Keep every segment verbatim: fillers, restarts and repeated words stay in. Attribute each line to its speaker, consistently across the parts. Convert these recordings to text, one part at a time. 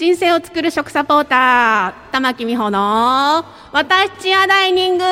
Speaker 1: 人生を作る食サポーター玉木美穂の私ちやダイニング。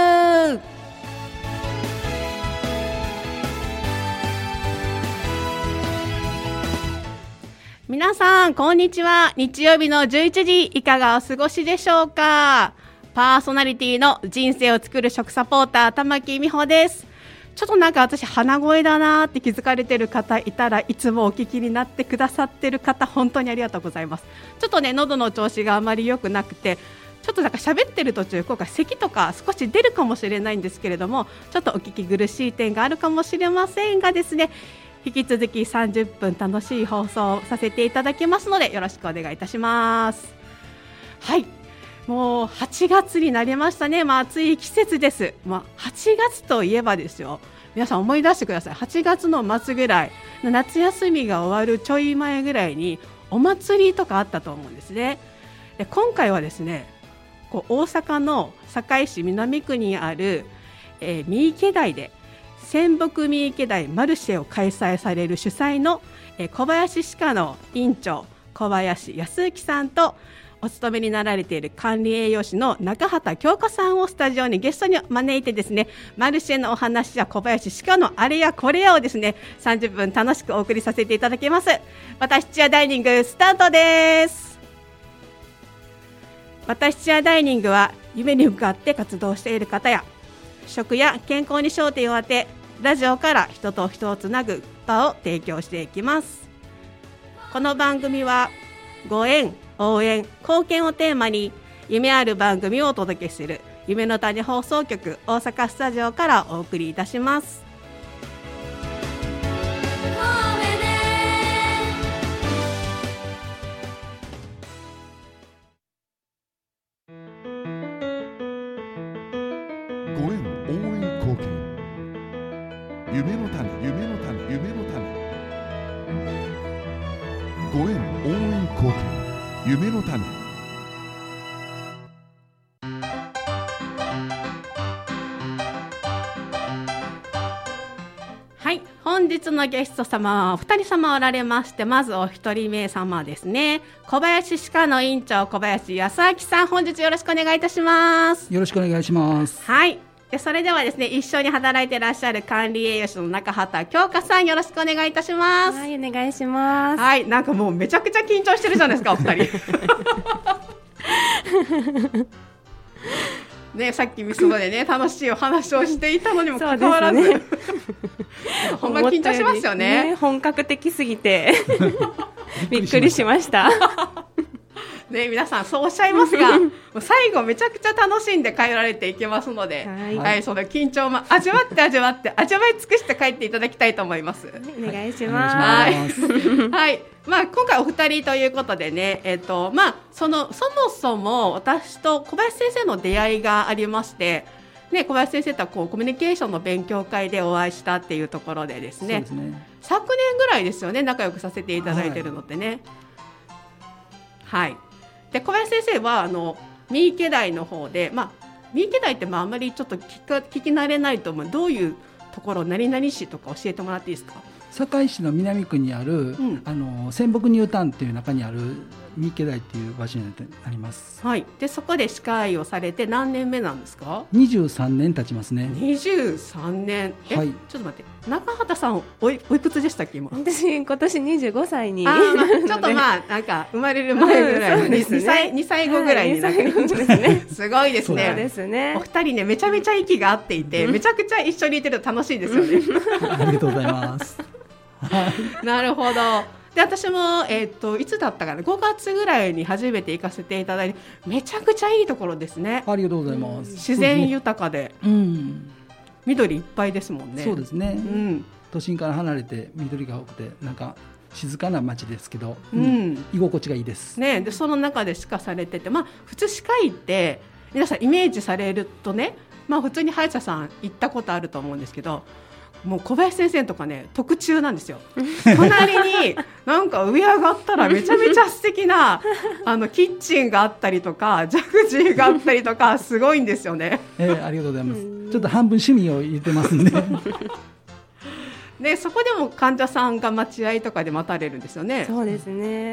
Speaker 1: 皆さんこんにちは。日曜日のじゅういちじいかがお過ごしでしょうか。パーソナリティの人生を作る食サポーター玉木美穂です。ちょっとなんか私鼻声だなって気づかれてる方いたら、いつもお聞きになってくださってる方本当にありがとうございます。ちょっとね喉の調子があまり良くなくて、ちょっとなんか喋ってる途中今回咳とか少し出るかもしれないんですけれども、ちょっとお聞き苦しい点があるかもしれませんがですね、引き続きさんじゅっぷん楽しい放送をさせていただきますのでよろしくお願いいたします。はい、もうはちがつになりましたね。まあ、暑い季節です。まあ、はちがつといえばですよ、皆さん思い出してください。はちがつの末ぐらい、夏休みが終わるちょい前ぐらいにお祭りとかあったと思うんですね。で今回はですね、こう大阪の堺市南区にある、えー、三池台で仙北三池台マルシェを開催される主催の、えー、小林歯科の院長小林康之さんと、お勤めになられている管理栄養士の中畑京香さんをスタジオにゲストに招いてですね、マルシェのお話や小林歯科のあれやこれやをですねさんじゅっぷん楽しくお送りさせていただきます。私ちやダイニングスタートです。私ちやダイニングは夢に向かって活動している方や、食や健康に焦点を当てラジオから人と人をつなぐ場を提供していきます。この番組はご縁、応援、貢献をテーマに夢ある番組をお届けする夢の種放送局大阪スタジオからお送りいたします。
Speaker 2: ご縁、応援、貢献、夢の種、夢の種、夢の種、ご縁、応援、貢献、夢の種。
Speaker 1: はい、本日のゲスト様はお二人様おられまして、まずお一人目様ですね、小林歯科の院長小林康明さん、本日よろしくお願いいたします。
Speaker 3: よろしくお願いします。
Speaker 1: はい、でそれではですね、一緒に働いていらっしゃる管理栄養士の中畑京香さん、よろしくお願いいたします。
Speaker 4: はい、お願いします。
Speaker 1: はい、なんかもうめちゃくちゃ緊張してるじゃないですかお二人ね、さっきミスドでね楽しいお話をしていたのにもかかわらず、ね、ほんま緊張しますよ ね,
Speaker 4: ね本格的すぎてびっくりしました
Speaker 1: ね、皆さんそうおっしゃいますがもう最後めちゃくちゃ楽しんで帰られていきますので、はいはい、その緊張も味わって味わって味わい尽くして帰っていただきたいと思います。
Speaker 4: お願いします。
Speaker 1: はい、はい、まあ、今回お二人ということでね、えーとまあ、そのそもそも私と小林先生の出会いがありまして、ね、小林先生とはこうコミュニケーションの勉強会でお会いしたっていうところでですね、
Speaker 3: そうですね、
Speaker 1: 昨年ぐらいですよね、仲良くさせていただいているのってね。はい、はい、で小林先生はあの三池台の方で、まあ、三池台ってまああんまりちょっと聞か聞き慣れないと思う。どういうところ、何々市とか教えてもらっていいですか。
Speaker 3: 堺市の南区にある、うん、あの仙北ニュータウンっていう中にある三池台っていう場所になります。
Speaker 1: はい、でそこで歯科医をされて何年目なんですか。
Speaker 3: にじゅうさんねん経ちますね。
Speaker 1: にじゅうさんねん、え、はい、ちょっと待って、中畑さん おい, おいくつでしたっけ今。
Speaker 4: 私今年にじゅうごさいに
Speaker 1: あ、まあ、ちょっとまあなんか生まれる前ぐらいの、うんね、に, 歳にさいごぐらいになる、はい、ですねすごいですね。
Speaker 4: そうですね、
Speaker 1: お二人ねめちゃめちゃ息が合っていてめちゃくちゃ一緒にいてると楽しいですよね
Speaker 3: ありがとうございます
Speaker 1: なるほど。で私も、えー、といつだったかな、ごがつぐらいに初めて行かせていただいて、めちゃくちゃいいところですね。
Speaker 3: ありがとうございます。
Speaker 1: 自然豊かで、うん、緑いっぱいですもんね。
Speaker 3: そうですね、うん、
Speaker 2: 都心から離れて緑が多くてなんか静かな街ですけど、うん、居心地がいいです、
Speaker 1: ね、でその中で歯科されてて、まあ、普通歯科医って皆さんイメージされるとね、まあ、普通に歯医者さん行ったことあると思うんですけど、もう小林先生とかね特注なんですよ。隣になんか上上がったらめちゃめちゃ素敵なあのキッチンがあったりとかジャグジーがあったりとかすごいんですよね、
Speaker 2: えー、ありがとうございます。ちょっと半分趣味を言ってますんで
Speaker 1: でそこでも患者さんが待合とかで待たれるんですよね。
Speaker 4: そうですね。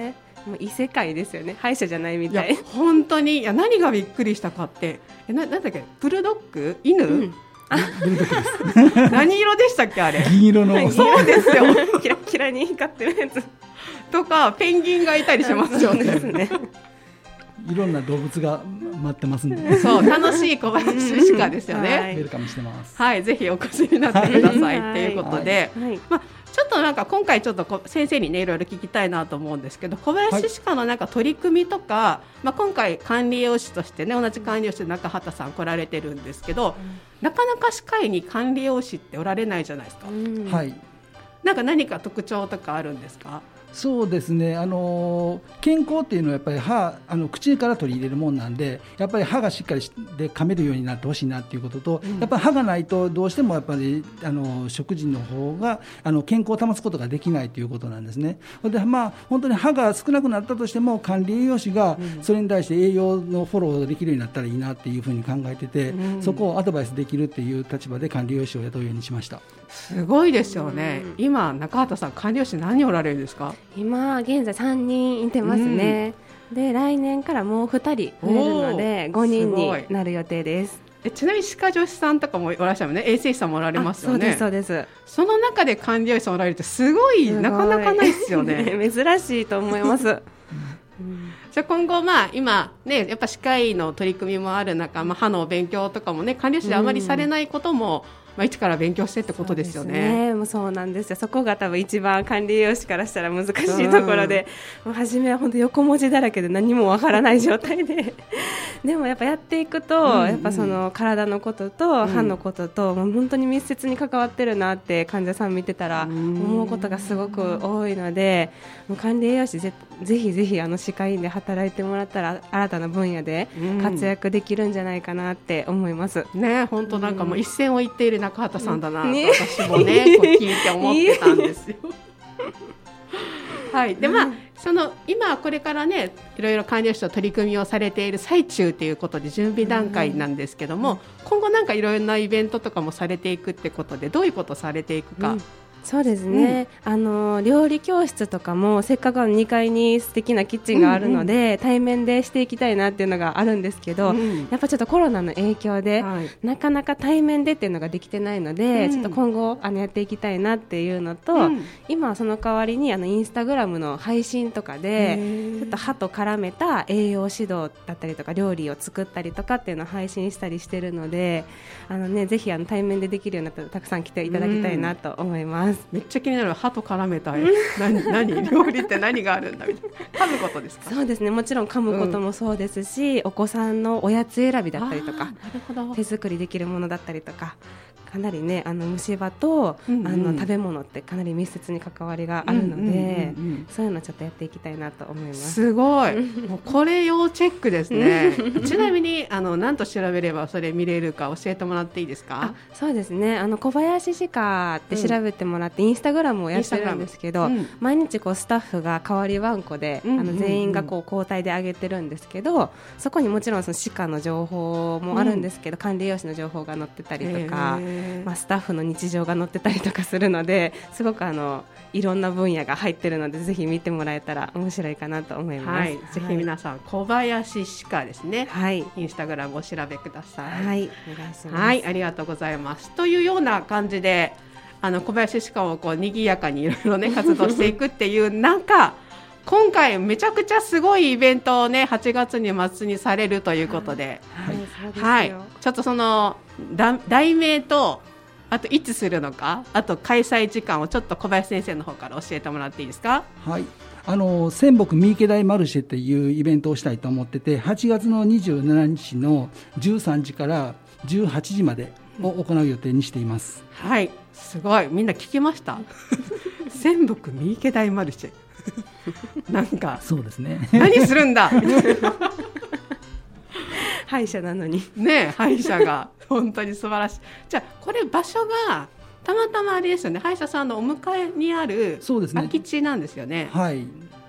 Speaker 4: もう異世界ですよね。歯医者じゃないみたい。
Speaker 1: いや本当にいや何がびっくりしたかってえななんだっけブルドッグ犬、うん、
Speaker 3: ブルドッグです
Speaker 1: 何色でしたっけあれ
Speaker 3: 銀色の
Speaker 1: そうですよ
Speaker 4: キラキラに光ってるやつ
Speaker 1: とかペンギンがいたりしますよね
Speaker 4: ですね
Speaker 3: いろんな動物が待ってますんで
Speaker 1: そう楽しい小林鹿ですよね、
Speaker 3: はい、ウェルカムしてます。
Speaker 1: はい、ぜひお越しになってくださいということで、
Speaker 4: はいはい
Speaker 1: まあ、ちょっとなんか今回ちょっとこ先生にねいろいろ聞きたいなと思うんですけど小林鹿のなんか取り組みとか、はい、まあ、今回管理栄養士としてね同じ管理栄養士で中畑さん来られてるんですけど、うん、なかなか歯科医に管理栄養士っておられないじゃないですか、うん、
Speaker 3: はい、
Speaker 1: なんか何か特徴とかあるんですか？
Speaker 3: そうですね、あの健康っていうのはやっぱり歯あの口から取り入れるもんなんでやっぱり歯がしっかりで噛めるようになってほしいなっていうことと、うん、やっぱり歯がないとどうしてもやっぱりあの食事の方があの健康を保つことができないということなんですね。で、まあ、本当に歯が少なくなったとしても管理栄養士がそれに対して栄養のフォローできるようになったらいいなっていうふうに考えてて、うん、そこをアドバイスできるっていう立場で管理栄養士を雇うようにしました。
Speaker 1: すごいですよね、うん、今中畑さん管理栄養士何人おられるんですか？
Speaker 4: 今現在さんにんいてますね、うん、で来年からもうふたり増えるのでごにんになる予定です。
Speaker 1: えちなみに歯科助手さんとかもいらっしゃるね、衛生士さんもおられますよね。
Speaker 4: そうですそうです。
Speaker 1: その中で管理栄養士さんおられるってすごいなかなかないですよね
Speaker 4: 珍しいと思います、うん、
Speaker 1: じゃあ今後、まあ、今、ね、やっぱ歯科医の取り組みもある中、まあ、歯の勉強とかもね管理栄養士であまりされないことも、うんまあ、一から勉強してってことですよね。そうですね、
Speaker 4: もうそうなんですよ。そこが多分一番管理栄養士からしたら難しいところで、うん、もう初めは本当横文字だらけで何もわからない状態ででもやっぱやっていくと、うんうん、やっぱその体のことと歯のことと、うん、もう本当に密接に関わってるなって患者さん見てたら思うことがすごく多いので、もう管理栄養士 ぜ, ぜひぜひあの歯科医院で働いてもらったら新たな分野で活躍できるんじゃないかなって思います、
Speaker 1: うん、ね、本当なんかもう一線を行っている中畑さんだなと、ね、私もねこう聞いて思ってたんですよはい、でまあその今これからねいろいろ管理栄養士と取り組みをされている最中ということで準備段階なんですけども、うん、今後なんかいろいろなイベントとかもされていくってことでどういうことをされていくか、うん、
Speaker 4: そうですね、うん、あの料理教室とかもせっかくにかいに素敵なキッチンがあるので、うんうん、対面でしていきたいなっていうのがあるんですけど、うん、やっぱちょっとコロナの影響で、はい、なかなか対面でっていうのができてないので、うん、ちょっと今後あのやっていきたいなっていうのと、うん、今はその代わりにあのインスタグラムの配信とかでちょっと歯と絡めた栄養指導だったりとか料理を作ったりとかっていうのを配信したりしてるので、あの、ね、ぜひあの対面でできるようになったらたくさん来ていただきたいなと思います、うん、
Speaker 1: めっちゃ気になる。歯と絡めたい何, 何料理って何があるんだみたいな。噛むことですか？
Speaker 4: そうですね、もちろん噛むこともそうですし、うん、お子さんのおやつ選びだったりとか、
Speaker 1: なるほど、
Speaker 4: 手作りできるものだったりとか、かなりねあの虫歯と、うんうん、あの食べ物ってかなり密接に関わりがあるので、うんうんうんうん、そういうのちょっとやっていきたいなと思います。
Speaker 1: すごいもうこれ要チェックですねちなみにあの何と調べればそれ見れるか教えてもらっていいですか？
Speaker 4: あ、そうですね、あの小林歯科って調べてもらって、うん、インスタグラムをやってるんですけど、うん、毎日こうスタッフが代わりわんこで、うんうんうん、あの全員がこう交代で上げてるんですけど、そこにもちろんその歯科の情報もあるんですけど、うん、管理栄養士の情報が載ってたりとか、まあ、スタッフの日常が載ってたりとかするので、すごくあのいろんな分野が入ってるのでぜひ見てもらえたら面白いかなと思います、はい、
Speaker 1: ぜひ皆さん、はい、小林歯科ですね、
Speaker 4: はい、
Speaker 1: インスタグラムをお調べください。
Speaker 4: はい、お願いします。
Speaker 1: はい、ありがとうございます。というような感じであの小林歯科をこう賑やかにいろいろね活動していくっていう中今回めちゃくちゃすごいイベントをねはちがつに末にされるということで、
Speaker 4: はい
Speaker 1: はいはい、ちょっとそのだ題名とあといつするのか、あと開催時間をちょっと小林先生の方から教えてもらっていいですか？
Speaker 3: はい、あの仙北三池台マルシェっていうイベントをしたいと思ってて、はちがつのにじゅうしちにちのじゅうさんじからじゅうはちじまでを行う予定にしています。
Speaker 1: はい、すごい、みんな聞きました仙北三池台マルシェなんか
Speaker 3: そうですね
Speaker 1: 何するんだ
Speaker 4: 歯医者なのに
Speaker 1: ね、歯医者が本当に素晴らしい。じゃあこれ場所がたまたまあれですよね、歯医者さんのお迎えにある空き地なんですよね。
Speaker 3: はい、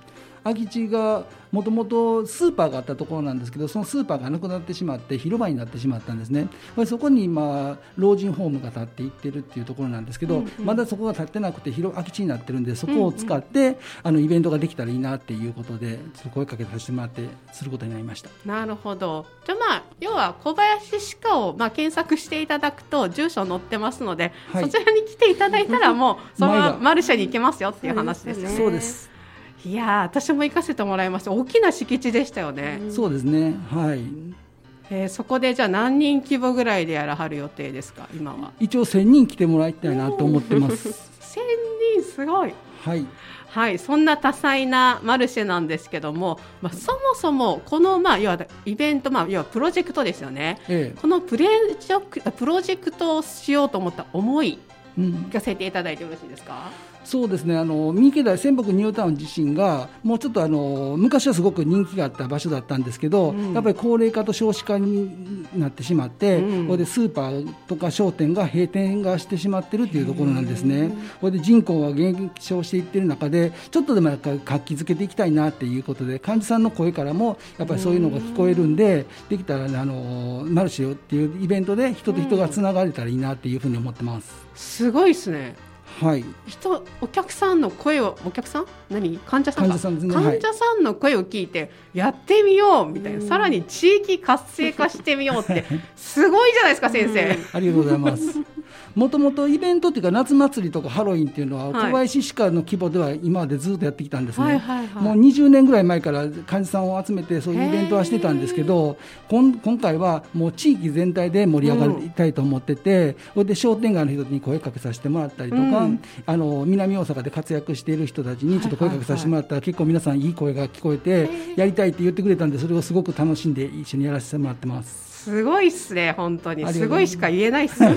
Speaker 3: 空き地がもともとスーパーがあったところなんですけど、そのスーパーがなくなってしまって広場になってしまったんですね。そこに今老人ホームが建っていってるっていうところなんですけど、うんうん、まだそこが建ってなくて広空き地になってるんで、そこを使って、うんうん、あのイベントができたらいいなっていうことでちょっと声かけさせてもらってすることになりました。
Speaker 1: なるほど。じゃあまあ要は小林歯科をまあ検索していただくと住所載ってますので、はい、そちらに来ていただいたらもうそのままマルシェに行けますよっていう話ですよね。
Speaker 3: そうです。
Speaker 1: いや私も行かせてもらいました。大きな敷地でしたよね。
Speaker 3: うん、そうですね、はい。
Speaker 1: えー、そこでじゃあ何人規模ぐらいでやらはる予定ですか今は。
Speaker 3: 一応せんにん来てもらいたいなと思ってます
Speaker 1: せんにんすごい。
Speaker 3: はい
Speaker 1: はい、そんな多彩なマルシェなんですけども、まあ、そもそもこの、まあ、要はイベント、まあ、要はプロジェクトですよね、ええ、このプレジョプロジェクトをしようと思った思い、うん、聞かせていただいてよろしいですか。
Speaker 3: そうですね、あの三池台仙北ニュータウン自身がもうちょっとあの昔はすごく人気があった場所だったんですけど、うん、やっぱり高齢化と少子化になってしまって、うん、これでスーパーとか商店が閉店がしてしまってるというところなんですね。これで人口が減少していってる中でちょっとでもやっぱり活気づけていきたいなということで、患者さんの声からもやっぱりそういうのが聞こえるんで、できたら、ね、あのマルシェっていうイベントで人と人がつながれたらいいなというふうに思ってます。
Speaker 1: すごいですね。
Speaker 3: はい、
Speaker 1: 人お客さんの声をお客さん何患者さんか患者さんですね、患者さんの声を聞いてやってみようみたいな、さらに地域活性化してみようってすごいじゃないですか先生。
Speaker 3: ありがとうございます。もともとイベントっていうか夏祭りとかハロウィンっていうのは、はい、小林歯科の規模では今までずっとやってきたんですね、はいはいはい、もうにじゅうねんぐらい前から患者さんを集めてそういうイベントはしてたんですけど、今回はもう地域全体で盛り上がりたいと思ってて、それで商店街の人に声かけさせてもらったりとか、うん、あの南大阪で活躍している人たちにちょっと声かけさせてもらったら、はいはいはい、結構皆さんいい声が聞こえてやりたいって言ってくれたんで、それをすごく楽しんで一緒にやらせてもらってます。
Speaker 1: すごいっすね、本当にすごいしか言えないっすよ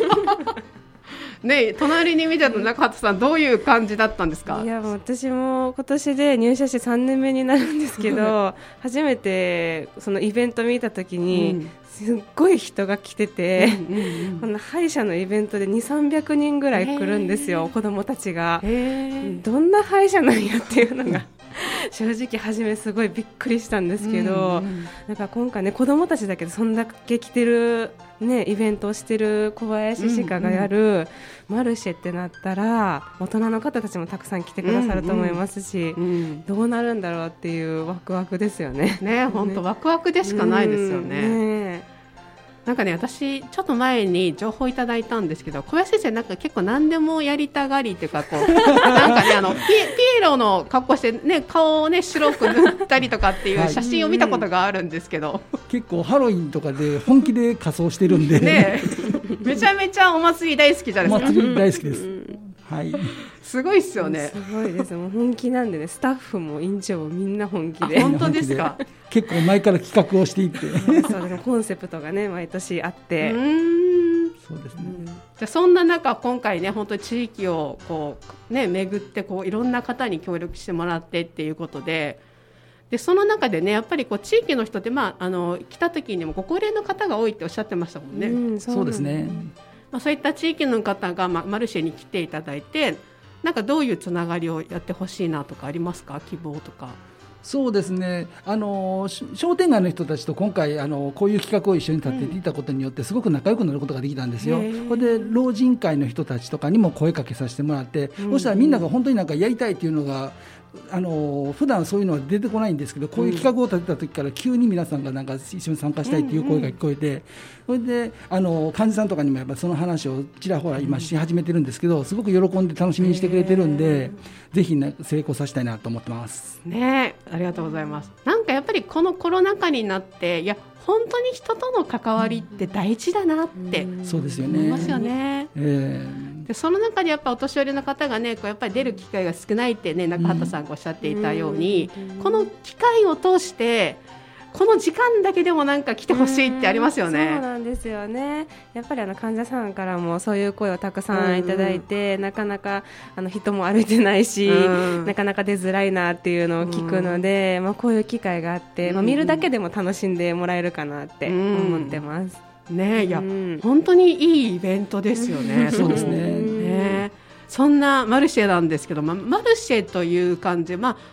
Speaker 1: ね、隣に見てた中畑さんどういう感じだったんですか。
Speaker 4: いやもう私も今年で入社してさんねんめになるんですけど初めてそのイベント見た時に、うん、すっごい人が来てて、うんうんうん、この歯医者のイベントでにせんさんびゃくにんぐらい来るんですよ、子どもたちが。どんな歯医者なんやっていうのが正直初めすごいびっくりしたんですけど、うんうん、なんか今回ね子どもたちだけでそんだけ来てる、ね、イベントをしてる小林歯科がやるマルシェってなったら大人の方たちもたくさん来てくださると思いますし、うんうん、どうなるんだろうっていうワクワクですよね。
Speaker 1: ね、本当ワクワクでしかないですよね。うんね、なんかね、私ちょっと前に情報いただいたんですけど、小林先生なんか結構何でもやりたがりっていうかこうなんかねあのピ, ピエロの格好して、ね、顔を、ね、白く塗ったりとかっていう写真を見たことがあるんですけど、はい、
Speaker 3: 結構ハロウィンとかで本気で仮装してるんで、
Speaker 1: ね、めちゃめちゃお祭り大好きじゃないですか。
Speaker 3: お祭り大好きです、はい、
Speaker 1: すごいですよね。
Speaker 4: すごいです。もう本気なんでね、スタッフも院長もみんな本気で。
Speaker 1: 本当ですか。
Speaker 3: 結構前から企画をしていって
Speaker 4: そうでコンセプトがね毎年あって。
Speaker 1: うーん、
Speaker 3: そうですね、うん、
Speaker 1: じゃあそんな中今回ね本当に地域をこうね巡ってこういろんな方に協力してもらってっていうことで、でその中でねやっぱりこう地域の人って、まあ、あの来た時にもご高齢の方が多いっておっしゃってましたもんね。
Speaker 3: うん、そうですね。
Speaker 1: まあ、そういった地域の方が、まあ、マルシェに来ていただいて、なんかどういうつながりをやってほしいなとかありますか、希望とか。
Speaker 3: そうですね、あの商店街の人たちと今回あのこういう企画を一緒に立てていたことによってすごく仲良くなることができたんですよ。これで老人会の人たちとかにも声かけさせてもらって、うん、そしたらみんなが本当になんかやりたいっていうのがあの普段そういうのは出てこないんですけど、こういう企画を立てた時から急に皆さんがなんか一緒に参加したいっていう声が聞こえて、それであの患者さんとかにもやっぱその話をちらほら今し始めてるんですけど、すごく喜んで楽しみにしてくれてるんで、ぜひ、ね、成功させたいなと思ってます
Speaker 1: ね。ありがとうございます。なんかやっぱりこのコロナ禍になって、いや本当に人との関わりって大事だなって思いますよね。えー、でその中でやっぱお年寄りの方がねこうやっぱり出る機会が少ないってね中畑さんがおっしゃっていたように、うん、この機会を通してこの時間だけでもなんか来てほしいってありますよね。
Speaker 4: そうなんですよね。やっぱりあの患者さんからもそういう声をたくさんいただいて、うん、なかなかあの人も歩いてないし、うん、なかなか出づらいなっていうのを聞くので、うんまあ、こういう機会があって、まあ、見るだけでも楽しんでもらえるかなって思ってます、
Speaker 1: うんね、いや、うん、本当にいいイベントですよね。
Speaker 3: そうですね、
Speaker 1: ね、そんなマルシェなんですけど、まあ、マルシェという感じ、まあ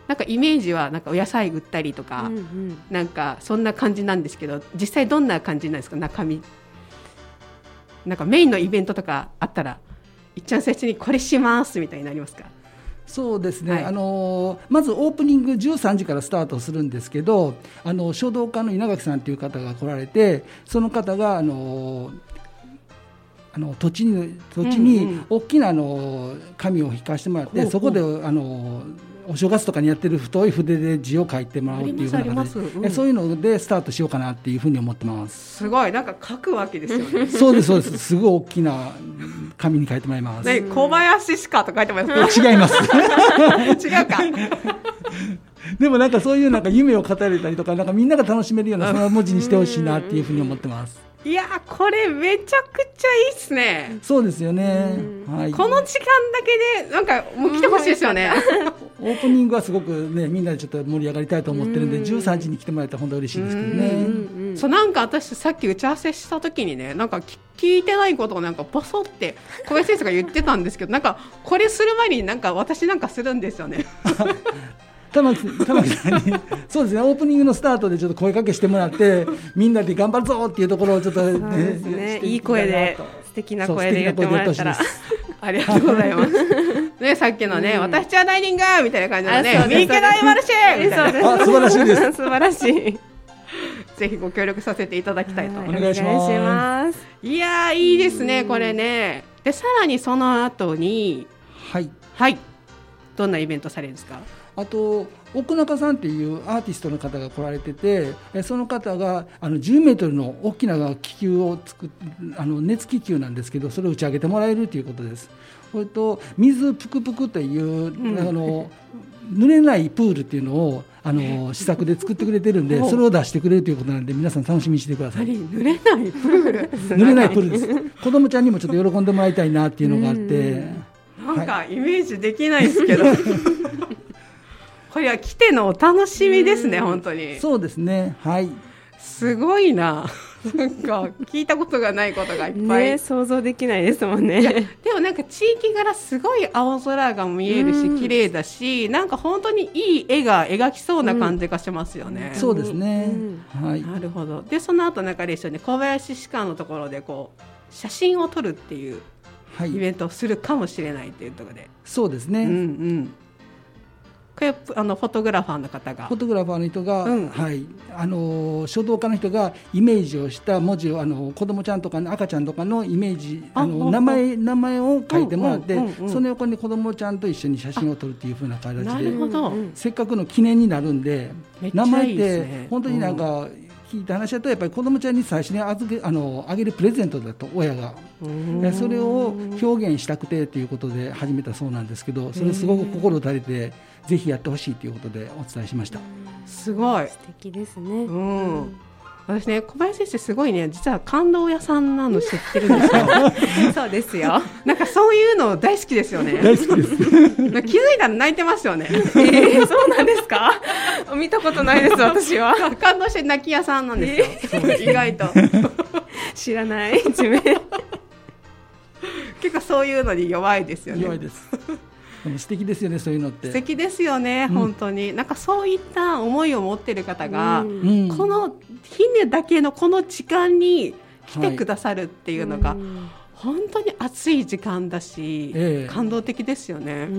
Speaker 1: なんかイメージはなんかお野菜売ったりとか、うんうん、なんかそんな感じなんですけど、実際どんな感じなんですか、中身。なんかメインのイベントとかあったらいっちゃん最初にこれしますみたいになりますか？
Speaker 3: そうですね、
Speaker 1: はい、
Speaker 3: あのまずオープニングじゅうさんじからスタートするんですけど、あの書道家の稲垣さんという方が来られて、その方があのあの土地に土地に大きなあの紙を引かしてもらって、うんうん、そこであのお正月とかにやってる太い筆で字を書いてもらうっていうような形で、うん、そういうのでスタートしようかなっていうふうに思ってます。
Speaker 1: すごい、なんか書くわけですよね。
Speaker 3: そうですそうです、すごい大きな紙に書いてもらいます。
Speaker 1: ね、小林しかと書いてもらいます。
Speaker 3: 違います。
Speaker 1: 違うか。
Speaker 3: でもなんかそういうなんか夢を語れたりとか、なんかみんなが楽しめるようなその文字にしてほしいなっていうふうに思ってます。
Speaker 1: いやー、これめちゃくちゃいいっすね。
Speaker 3: そうですよね、
Speaker 1: はい、この時間だけでなんかもう来てほしいですよね。
Speaker 3: オープニングはすごくね、みんなでちょっと盛り上がりたいと思ってるんで、じゅうさんじに来てもらえたら本当嬉しいですけどね。
Speaker 1: うん、そう、なんか私さっき打ち合わせした時にね、なんか聞いてないことをなんかポソって小林先生が言ってたんですけど、なんかこれする前になんか私なんかするんですよね。
Speaker 3: 玉木さんにそうですね、オープニングのスタートでちょっと声かけしてもらって、みんなで頑張るぞっていうところをちょっと、ね、
Speaker 4: そうですね、いい声で素敵な声で言ってもらったら
Speaker 1: ありがとうございます。ね、さっきのね、うん、私はダイニングみたいな感じのね、三池大マルシェみたいな。
Speaker 3: あ、素晴らしいです。
Speaker 4: 素晴らしい。
Speaker 1: ぜひご協力させていただきたいと思います。
Speaker 3: お願いします。
Speaker 1: いやー、いいですね、これね。で、さらにその後に、
Speaker 3: はい、
Speaker 1: はい、どんなイベントされるんですか？
Speaker 3: あと奥中さんっていうアーティストの方が来られてて、その方があのじゅうメートルの大きな気球を作っあの熱気球なんですけど、それを打ち上げてもらえるということです。それと水ぷくぷくという、うん、あの濡れないプールっていうのをあの試作で作ってくれてるんで、それを出してくれるということなので、皆さん楽しみにしてください。
Speaker 1: 濡れないプール
Speaker 3: 濡れないプールです。子供ちゃんにもちょっと喜んでもらいたいなっていうのがあって、
Speaker 1: なんかイメージできないですけど、はい、これは来てのお楽しみですね、本当に。
Speaker 3: そうですね、はい、
Speaker 1: すごいな。なんか聞いたことがないことがいっぱい、
Speaker 4: ね、想像できないですもんね。
Speaker 1: いやでもなんか地域柄すごい青空が見えるし綺麗だし、なんか本当にいい絵が描きそうな感じがしますよね。
Speaker 3: うん、そうですね、
Speaker 1: うん、はい、なるほど。でその後なんかですよね、小林歯科のところでこう写真を撮るっていうイベントをするかもしれないというところで、はい、
Speaker 3: そうですね、
Speaker 1: うんうん、これあのフォトグラファーの方が
Speaker 3: フォトグラファーの人が、うん、はい、あの書道家の人がイメージをした文字をあの子供ちゃんとか、ね、赤ちゃんとかのイメージあの名前名前を書いてもらって、うんうんうんうん、その横に子供ちゃんと一緒に写真を撮るっていう風な形で、
Speaker 1: なるほど、
Speaker 3: せっかくの記念になるんで、
Speaker 1: めっちゃいいですね、名前
Speaker 3: って本当になんか、うん聞いた話だとやっぱり子どもちゃんに最初に預けあのあげるプレゼントだと親がそれを表現したくてということで始めたそうなんですけど、それすごく心打たれてぜひやってほしいということでお伝えしました。
Speaker 1: すごい
Speaker 4: 素敵ですね、
Speaker 1: うん、私ね、小林先生すごいね、実は感動屋さんなの知ってるんですよ。
Speaker 4: そうですよ。
Speaker 1: なんかそういうの大好きですよね。
Speaker 3: 大好きです。
Speaker 1: 気づいたら泣いてますよね。
Speaker 4: えー、そうなんですか？見たことないです私は。
Speaker 1: 感動して泣き屋さんなんですよ、えー、意外と
Speaker 4: 知らない地名。
Speaker 1: 結構そういうのに弱いですよね。
Speaker 3: 弱いです。でも素敵ですよね、そういうのって。
Speaker 1: 素敵ですよね、うん、本当に。なんかそういった思いを持っている方が、うん、この日だけのこの時間に来てくださるっていうのが、はい、本当に熱い時間だし、えー、感動的ですよね、うん、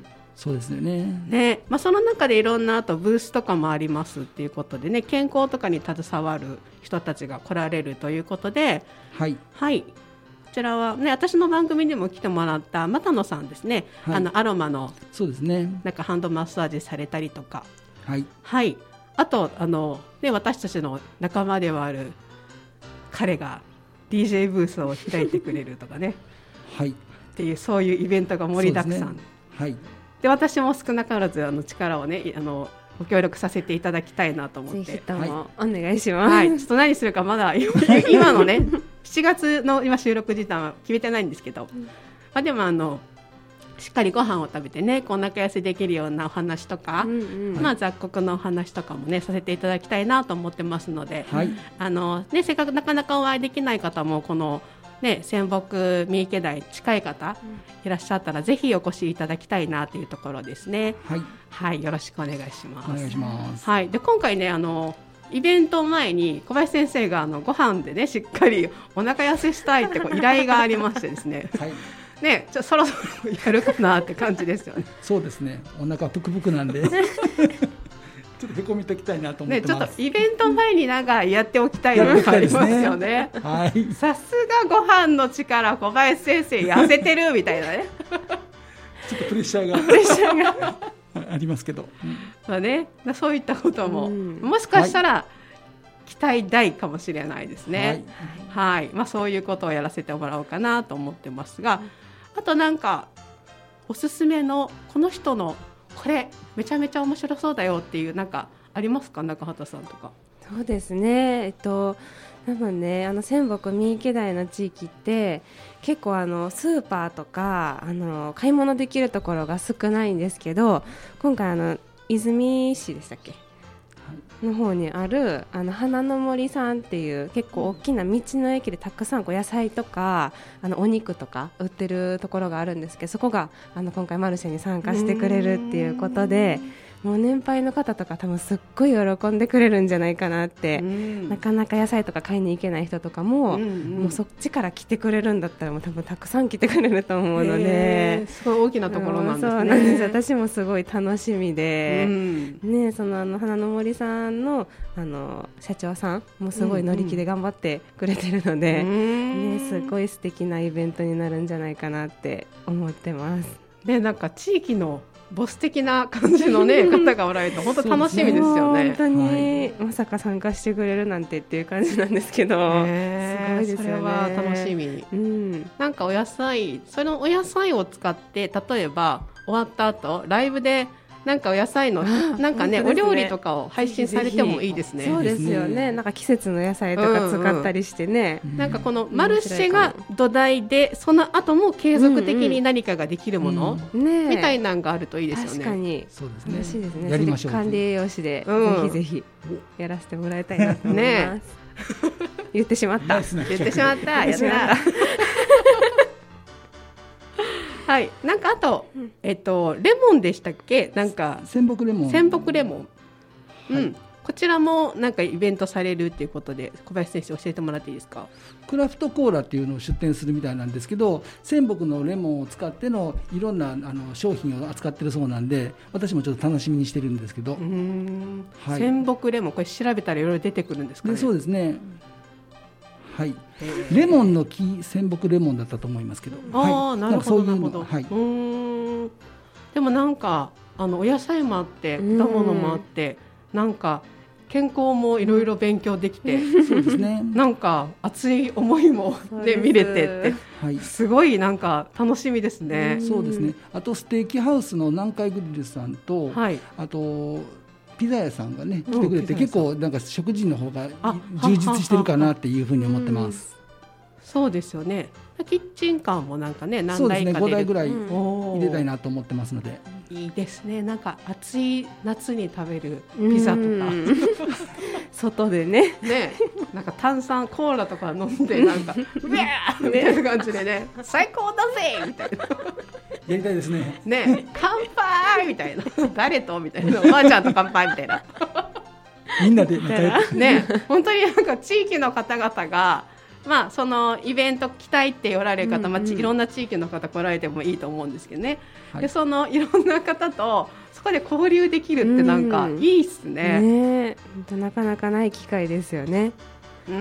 Speaker 3: そうですよね。
Speaker 1: ね、まあ、その中でいろんなあとブースとかもありますっていうことでね、健康とかに携わる人たちが来られるということで、
Speaker 3: はい、
Speaker 1: はい、こちらは、ね、私の番組にも来てもらった又野さんですね、はい、あのアロマの
Speaker 3: そうですね、
Speaker 1: なんかハンドマッサージされたりとか、
Speaker 3: はい
Speaker 1: はい、あとあの、ね、私たちの仲間ではある彼が ディージェー ブースを開いてくれるとかね、
Speaker 3: はい、
Speaker 1: っていうそういうイベントが盛りだくさん
Speaker 3: で,、ね、はい、
Speaker 1: で私も少なからずあの力をね、あのご協力させていただきたいなと思って、
Speaker 4: ぜひともお願いします、
Speaker 1: はい、ちょっと何するかまだ今のねしちがつの今収録時間は決めてないんですけど、うん、まあ、でもあのしっかりご飯を食べてね、こう仲良しできるようなお話とか、うんうん、まあ、雑穀のお話とかもねさせていただきたいなと思ってますので、
Speaker 3: はい、
Speaker 1: あのね、せっかくなかなかお会いできない方もこのね、仙北三池台近い方いらっしゃったらぜひお越しいただきたいなというところですね。
Speaker 3: はい、
Speaker 1: はい、よろしくお願いします。
Speaker 3: お願いします。
Speaker 1: はい、で今回ねあのイベント前に小林先生があのご飯でねしっかりお腹痩せしたいってこう依頼がありましてですね、はい、ねちょそろそろやるかなって感じですよね。
Speaker 3: そうですね、お腹ぷくぷくなんでちょっとへこみときたいなと思ってます。
Speaker 1: ね、ちょっとイベント前になんかやっておきたいのがありますよね。はい、さすがご飯の力小林先生痩せてるみたいなね
Speaker 3: ちょっとプレッシャーが
Speaker 1: プレッシャーが
Speaker 3: ありますけど、うん
Speaker 1: まあね、そういったことも、うん、もしかしたら期待大かもしれないですね。はい、はい、まあ、そういうことをやらせてもらおうかなと思ってますが、あとなんかおすすめのこの人のこれめちゃめちゃ面白そうだよっていうなんかありますか、中畑さんとか。
Speaker 4: そうですね、えっと多分ねあの仙北三池台の地域って結構あのスーパーとかあの買い物できるところが少ないんですけど、今回あの泉市でしたっけ、の方にあるあの花の森さんっていう結構大きな道の駅でたくさんこう野菜とかあのお肉とか売ってるところがあるんですけど、そこがあの今回マルシェに参加してくれるっていうことで、もう年配の方とか多分すっごい喜んでくれるんじゃないかなって、なかなか野菜とか買いに行けない人とかも、うんうん、もうそっちから来てくれるんだったらもう多分たくさん来てくれると思うので、
Speaker 1: すごい大きなところなんですね。
Speaker 4: そうなんです。私もすごい楽しみで、うん、ね、そのあの花の森さんのあの社長さんもすごい乗り気で頑張ってくれてるので、うんうん、ね、すごい素敵なイベントになるんじゃないかなって思ってます。
Speaker 1: でなんか地域のボス的な感じの、ね、方がおられて本当楽しみですよね。
Speaker 4: 本当に、はい、まさか参加してくれるなんてっていう感じなんですけど、すごいですよね。
Speaker 1: それは楽しみ、うん、なんかお野菜、そのお野菜を使って例えば終わった後ライブでなんかお野菜のなんか ね, ねお料理とかを配信されてもいいですね。
Speaker 4: そうですよね。なんか季節の野菜とか使ったりしてね、
Speaker 1: うんうん、なんかこのマルシェが土台でその後も継続的に何かができるもの、うんうん、みたいなのがあるといいですよね。
Speaker 4: 確かに
Speaker 3: そうですね。
Speaker 4: 楽しいですね。
Speaker 3: やりましょう。
Speaker 4: 管理栄養士で、うん、ぜひぜひやらせてもらいたいなと思います、ね、言ってしまった
Speaker 1: 言ってしまったやったはい、なんかあと、えっと、レモンでしたっけ、なんか
Speaker 3: 仙北レモン、
Speaker 1: 仙北レモン、うん、
Speaker 3: はい、
Speaker 1: こちらもなんかイベントされるっていうことで小林先生教えてもらっていいですか。
Speaker 3: クラフトコーラっていうのを出店するみたいなんですけど、仙北のレモンを使ってのいろんなあの商品を扱ってるそうなんで、私もちょっと楽しみにしてるんですけど、うー
Speaker 1: ん、はい、仙北レモン、これ調べたらいろいろ出てくるんですかね。
Speaker 3: でそうですね、はい、レモンの木、仙北レモンだったと思いますけど、
Speaker 1: あ、はい、なるほどなるほど、
Speaker 3: はい、
Speaker 1: うーん、でもなんかあのお野菜もあって果物もあってなんか健康もいろいろ勉強できて、
Speaker 3: そうですね、
Speaker 1: なんか熱い思いもで見れてって、はい、すごいなんか楽しみですね。
Speaker 3: そうですね。あとステーキハウスの南海グリルさんと、はい、あとピザ屋さんがね来てくれて、うん、結構なんか食事の方が充実してるかなっていうふうに思ってます。
Speaker 1: そうですよね。キッチンカーもなんかね何台かで、
Speaker 3: ごだいぐらい入れたいなと思ってますので、
Speaker 1: うん、いいですね。なんか暑い夏に食べるピザとか
Speaker 4: 外でね
Speaker 1: ね、なんか炭酸コーラとか飲んでなんかうわーみたいな感じでね最高だぜみたいな
Speaker 3: やりたいですね。
Speaker 1: ね、乾杯みたいな誰とみたいな、おばあちゃんと乾杯みたいな
Speaker 3: みんなで仲良く
Speaker 1: ね、本当になんか地域の方々がまあ、そのイベント来たいっておられる方、うんうん、まあ、いろんな地域の方来られてもいいと思うんですけどね、はい、でそのいろんな方とそこで交流できるってなんかいいっすね。
Speaker 4: ね、本当なかなかない機会ですよね。
Speaker 1: うん、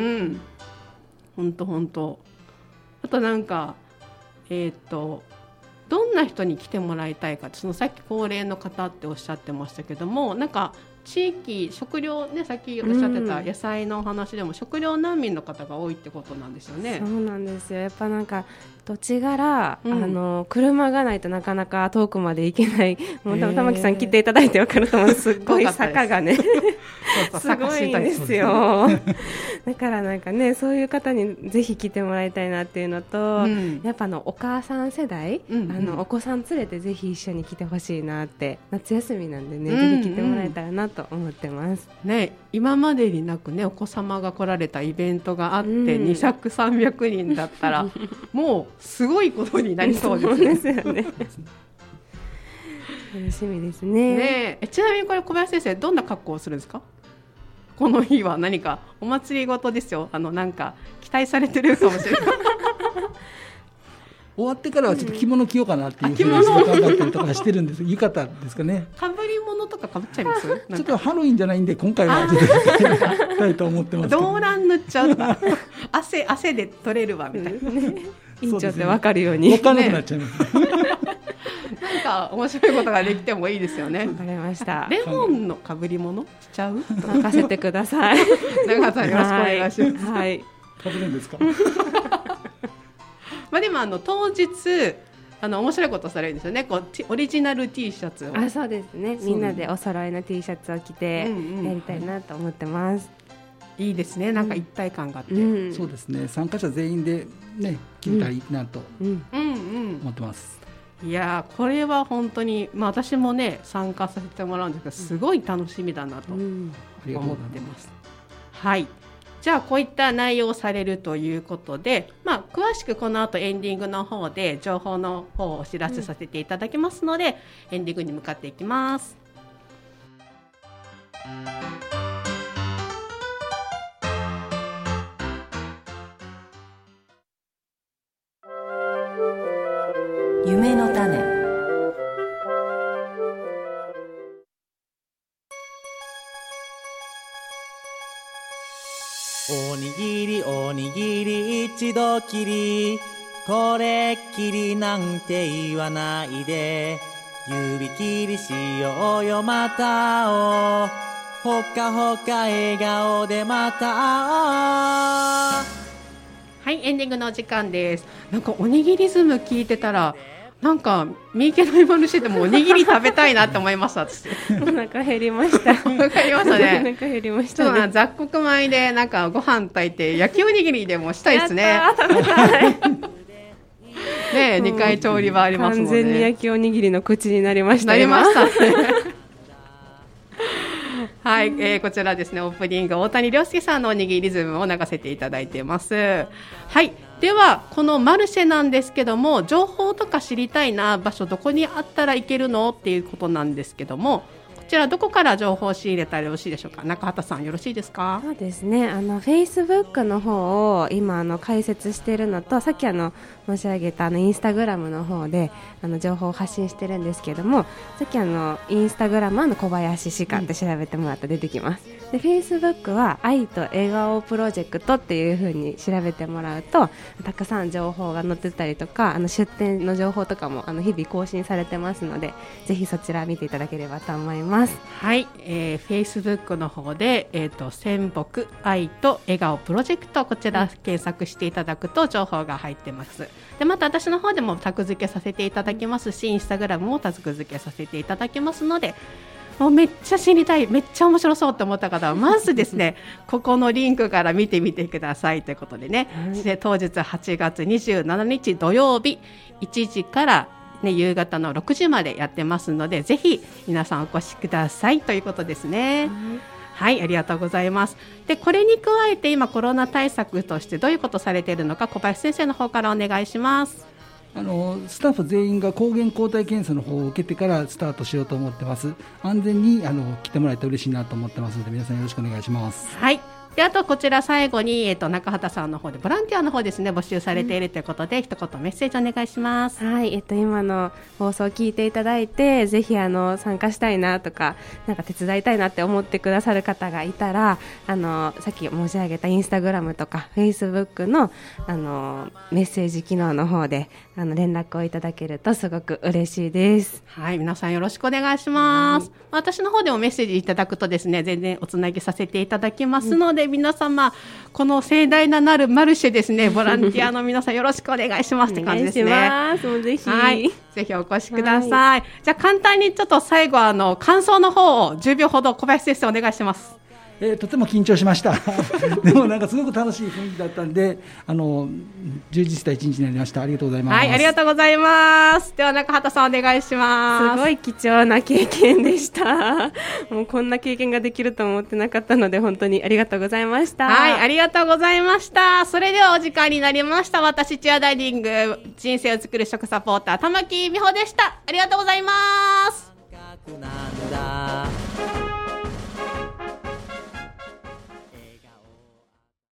Speaker 1: 本当本当。あとなんかえっとどんな人に来てもらいたいか、そのさっき高齢の方っておっしゃってましたけども、なんか地域食料ね、さっきおっしゃってた野菜のお話でも、うん、食料難民の方が多いってことなんですよね。
Speaker 4: そうなんですよ。やっぱなんか土地柄、うん、あの車がないとなかなか遠くまで行けない。もう玉木さん来ていただいて分かると思う。すっごい坂がねすごいんですよだからなんかね、そういう方にぜひ来てもらいたいなっていうのと、うん、やっぱあのお母さん世代、うんうん、あのお子さん連れてぜひ一緒に来てほしいなって、夏休みなんでね、うんうん、ぜひ来てもらえたらなと思ってます、
Speaker 1: ね、今までになくね、お子様が来られたイベントがあって、うん、にひゃく、さんびゃくにんだったらもうすごいことになりそうですね。
Speaker 4: そうですよね楽しみですね。
Speaker 1: ねえ、ちなみにこれ小林先生どんな格好をするんですか？この日は何かお祭りごとですよ。あのなんか期待されてるかもしれない
Speaker 3: 終わってからはちょっと着物着ようかなっていうふうに頑張ったりとかしてるんです。浴衣ですかね。
Speaker 1: かぶり物とかかぶっちゃいます？
Speaker 3: ちょっとハロウィンじゃないんで今回はちょっとしたいと思ってますけど。
Speaker 1: 動乱塗っちゃうとか汗汗で取れるわみたいな、ね、
Speaker 4: 院長って分かるように
Speaker 3: 分からなくなっちゃいます、ね
Speaker 1: なんか面白いことができてもいいですよね。
Speaker 4: わかりました。
Speaker 1: レモンのかぶり物しちゃう？
Speaker 4: 任せてください。
Speaker 1: 長田さんよろしくお願いします。
Speaker 4: はい。
Speaker 3: かぶるんですか？
Speaker 1: まあでもあの当日あの面白いことされるんですよね。こうオリジナル T シャツを。
Speaker 4: あ、そうですね。みんなでお揃いの T シャツを着てやりたいなと思ってます。
Speaker 1: うんうん、いいですね。なんか一体感があって、
Speaker 3: うん、そうですね。参加者全員でね着たらいいなと思ってます。
Speaker 1: うんうんうんいやこれは本当に、まあ、私もね参加させてもらうんですけどすごい楽しみだなと思ってます、うん、はい。じゃあこういった内容をされるということで、まあ、詳しくこの後エンディングの方で情報の方をお知らせさせていただきますので、うん、エンディングに向かっていきます。
Speaker 5: 夢の種。
Speaker 6: おにぎりおにぎり一度きり、これっきりなんて言わないで、指切りしようよまた会おう、ほかほか笑顔でまた会おう。
Speaker 1: はい、エンディングのお時間です。なんかおにぎりズム聞いてたらなんか三池の今のしててもおにぎり食べたいなって思いました。
Speaker 4: お腹減りました
Speaker 1: わかりましたね。
Speaker 4: お腹減りましたね。
Speaker 1: ちょっと雑穀米でなんかご飯炊いて焼きおにぎりでもしたいですね。
Speaker 4: やったー、食べたい
Speaker 1: ねえ、にかい調理場ありますもんね。
Speaker 4: 完全に焼きおにぎりの口になりました。
Speaker 1: なりましたねはい、えー、こちらですね、オープニング大谷亮介さんのおにぎりズムを流せていただいています。はい、ではこのマルシェなんですけども、情報とか知りたいな場所どこにあったら行けるのっていうことなんですけども、こちらどこから情報を仕入れたらよろしいでしょうか。中畑さんよろしいですか。
Speaker 4: そうですね、あの Facebook の方を今あの解説しているのと、さっきあの申し上げたあのインスタグラムの方であの情報を発信してるんですけども、さっきあのインスタグラムはの小林歯科って調べてもらったら出てきます。で Facebook は愛と笑顔プロジェクトっていう風に調べてもらうとたくさん情報が載ってたりとか、あの出店の情報とかもあの日々更新されてますので、ぜひそちら見ていただければと思います。
Speaker 1: はい、えー、Facebook の方で、えーと、仙北愛と笑顔プロジェクト、こちら検索していただくと情報が入ってます。でまた私の方でもタグ付けさせていただきますし、インスタグラムもタグ付けさせていただきますので、もうめっちゃ知りたい、めっちゃ面白そうと思った方はまずですねここのリンクから見てみてくださいということでね、はい、で当日はちがつにじゅうしちにち土曜日いちじからね、夕方のろくじまでやってますので、ぜひ皆さんお越しくださいということですね。はい、はい、ありがとうございます。でこれに加えて今コロナ対策としてどういうことされているのか、小林先生の方からお願いします。
Speaker 3: あのスタッフ全員が抗原抗体検査の方を受けてからスタートしようと思ってます。安全にあの来てもらえたら嬉しいなと思ってますので、皆さんよろしくお願いします。
Speaker 1: はい、であとこちら最後に、えー、と中畑さんの方でボランティアの方ですね募集されているということで、うん、一言メッセージお願いします。
Speaker 4: はい、えっと、今の放送を聞いていただいて、ぜひあの参加したいなとか、なんか手伝いたいなって思ってくださる方がいたら、あのさっき申し上げたインスタグラムとかフェイスブックの、あのメッセージ機能の方であの連絡をいただけるとすごく嬉しいです。
Speaker 1: はい、皆さんよろしくお願いします。私の方でもメッセージいただくとですね、全然おつなぎさせていただきますので、うん、皆様この盛大ななるマルシェですね、ボランティアの皆さんよろしくお願いしますって感じですね。
Speaker 4: お願いします。もうぜひ、
Speaker 1: はい、ぜひお越しください。はい、じゃあ簡単にちょっと最後あの感想の方をじゅうびょうほど小林先生お願いします。
Speaker 3: えー、とても緊張しましたでもなんかすごく楽しい雰囲気だったんで、あの充実した一日になりました。ありがとうございます。
Speaker 1: はい、ありがとうございます。では中畑さんお願いします。
Speaker 4: すごい貴重な経験でしたもうこんな経験ができると思ってなかったので本当にありがとうございました。
Speaker 1: はい、ありがとうございました。それではお時間になりました。私チアダイニング人生を作る食サポーター玉木美穂でした。ありがとうございます。
Speaker 6: なんだ